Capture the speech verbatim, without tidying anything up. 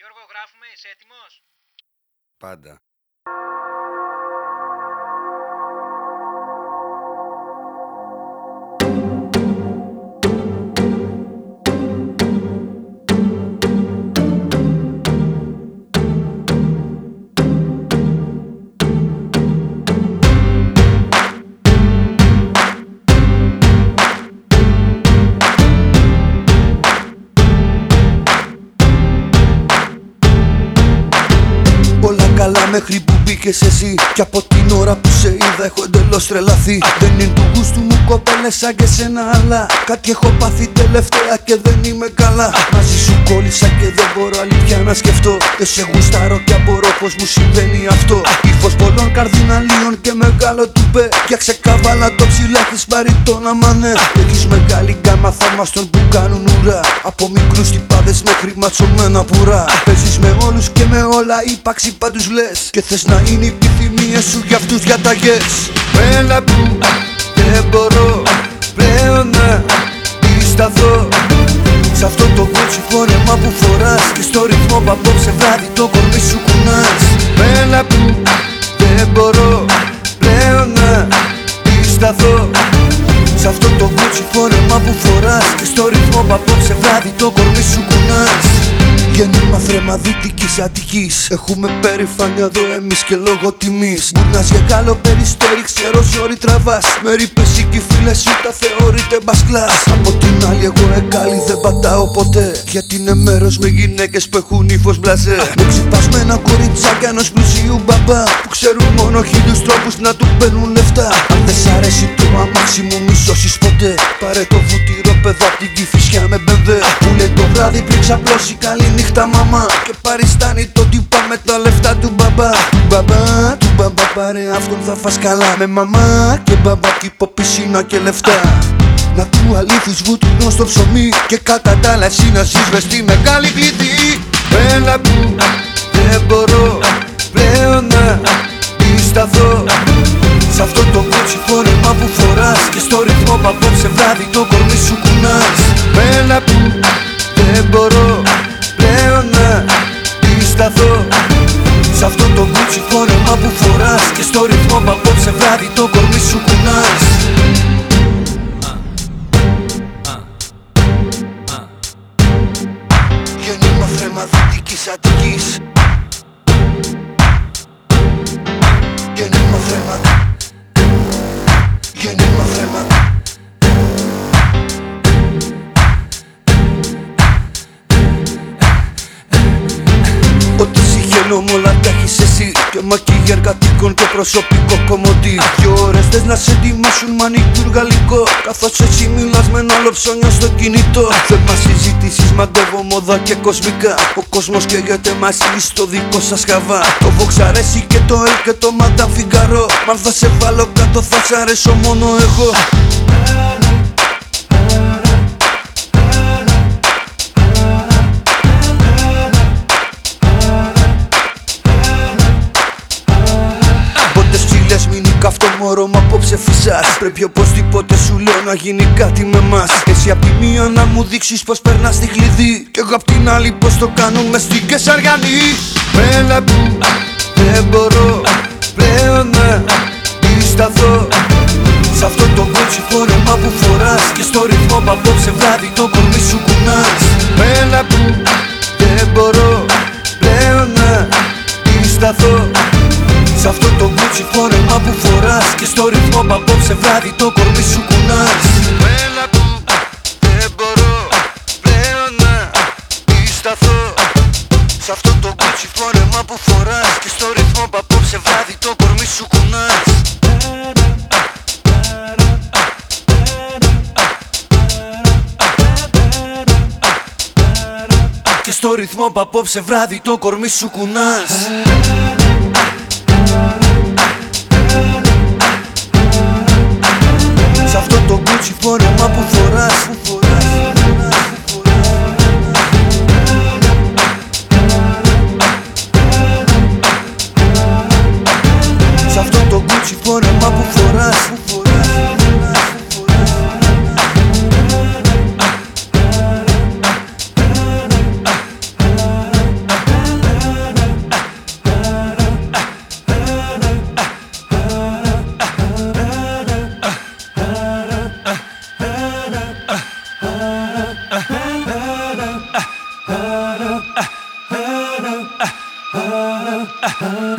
Γιώργο, γράφουμε, είσαι έτοιμος? Πάντα. Καλά μέχρι που μπήκες εσύ. Κι από την ώρα που σε είδα έχω εντελώς τρελαθεί. Δεν είναι του γούστου μου κοπέλες σαν και σένα, αλλά κάτι έχω πάθει τελευταία και δεν είμαι καλά. Μαζί σου κόλλησα και δεν μπορώ άλλη πια να σκεφτώ. Δεν σε γουστάρω και απορώ πως μου συμβαίνει αυτό. Ύφος πολλών καρδιναλίων και μεγάλο τουπέ. Για ξεκάβαλα το ψηλά έχεις πάρει τον αμανέ. Έχεις μεγάλη γκάμα θαυμαστών που κάνουν ουρά. Από μικρούς τυπάδες μέχρι ματσωμένα πουρά. Παίζεις με όλους και με όλα, ύπαρξη πάντους λες. Και θες να είναι οι επιθυμίες σου για αυτούς διαταγές. Μένα που δεν μπορώ πλέον να πισταθώ σ' αυτό το κότσι φόρεμα που φοράς. Και στο ρυθμό που απόψε βράδυ το κορμί σου κουνάς. Μένα που δεν μπορώ πλέον να πισταθώ σ' αυτό το κότσι φόρεμα που φοράς. Και στο ρυθμό που απόψε βράδυ το κορμί σου κουνάς. Γέννημα θρέμα Δυτικής Αττικής. Έχουμε περηφάνεια εδώ εμείς και λόγω τιμής. Μπουρνάς για Γάλλο περιστέρι, ξέρω ζόρι τραβάς. Με ρήπες ή κι φίλες σου τα θεωρείτε μπασκλάς. Από την άλλη εγώ εγκάλι δεν πατάω ποτέ. Γιατί είναι μέρος με γυναίκες που έχουν ύφος μπλαζέ. Με ξυπασμένα κοριτσάκια ενός πλουσίου μπαμπά που ξέρουν μόνο χίλιους τρόπους να του παίρνουν λεφτά. Αν δεν σ' αρέσει το αμάξι μου μη σώσεις ποτέ. Πάρε το βουτυρό παιδό απ' την Κηφισιά με μπεμβέ. Που λέει το βράδυ πριν ξαπλώσει καλή νύχτα μαμά. Και παριστάνει το τύπα με τα λεφτά του μπαμπά. Του μπαμπά, του μπαμπά πάρε αυτόν θα φας καλά. Με μαμά και μπαμπά κήπο πισίνα και λεφτά. Να του αλήθεις βούτυνο στο ψωμί. Και κατά τα άλλα εσύ να ζεις μες στη μεγάλη πληθή. Μένα που δεν μπορώ πλέον να πισταθώ σ' αυτό το κότσι φόρεμα που φοράς. Και στο ρυθμό που απόψε βράδυ το κορμί σου κουνάς. Μένα που δεν μπορώ πλέον να πισταθώ σ' αυτό το κότσι φόρεμα που φοράς. Και στο ρυθμό που απόψε βράδυ το κορμί σου κουνάς. Γέννημα θρέμα Δυτικής Αττικής. Γέννημα θρέμα. Γέννημα θρέμα. Ό,τι συγχαίνω μ' όλα τα έχεις εσύ. Και μακίγια εργατικών και προσωπικό κομμωτή. Δυο ώρες θες να σε ετοιμάσουν μανικούρ γαλλικό. Καθώς εσύ μιλάς με ένα άλλο ψώνιο στο κινητό. Θέμα συζητήσεις μαντεύω μόδα και κοσμικά. Ο κόσμος καίγεται μαζί στο δικό σας χαβά. Το Vox αρέσει και το L και το Madame Figaro. Μα αν θα σε βάλω κάτω θα σ' αρέσω μόνο εγώ. Αυτό μωρό μ' απόψε φυσάς. Πρέπει οπωσδήποτε σου λέω να γίνει κάτι με μας. Εσύ απ' τη μία να μου δείξεις πως περνάς τη κλειδί. Κι εγώ απ' την άλλη πως το κάνω μες στην Κεσαριανή. Μένα που δεν μπορώ πλέον να πισταθώ σ' αυτό το κότσι φόρεμα που φοράς. Και στο ρυθμό που απόψε βράδυ το κορμί σου κουνάς. Μένα που δεν μπορώ πλέον να πισταθώ σ' αυτό το κότσι φόρεμα που φοράς. Και στο ρυθμό που απόψε βράδυ το κορμί σου κουνάς. Μένα που δεν μπορώ πλέον να πισταθώ σ' αυτό το κότσι φόρεμα που φοράς. Και στο ρυθμό που απόψε βράδυ το κορμί σου κουνάς. Και στο ρυθμό που απόψε βράδυ το κορμί σου κουνάς. Σ' αυτό το κότσι φόρεμα που φοράς. Σ' αυτό το κότσι φόρεμα που φοράς. ah, ah, ah, ah, ah.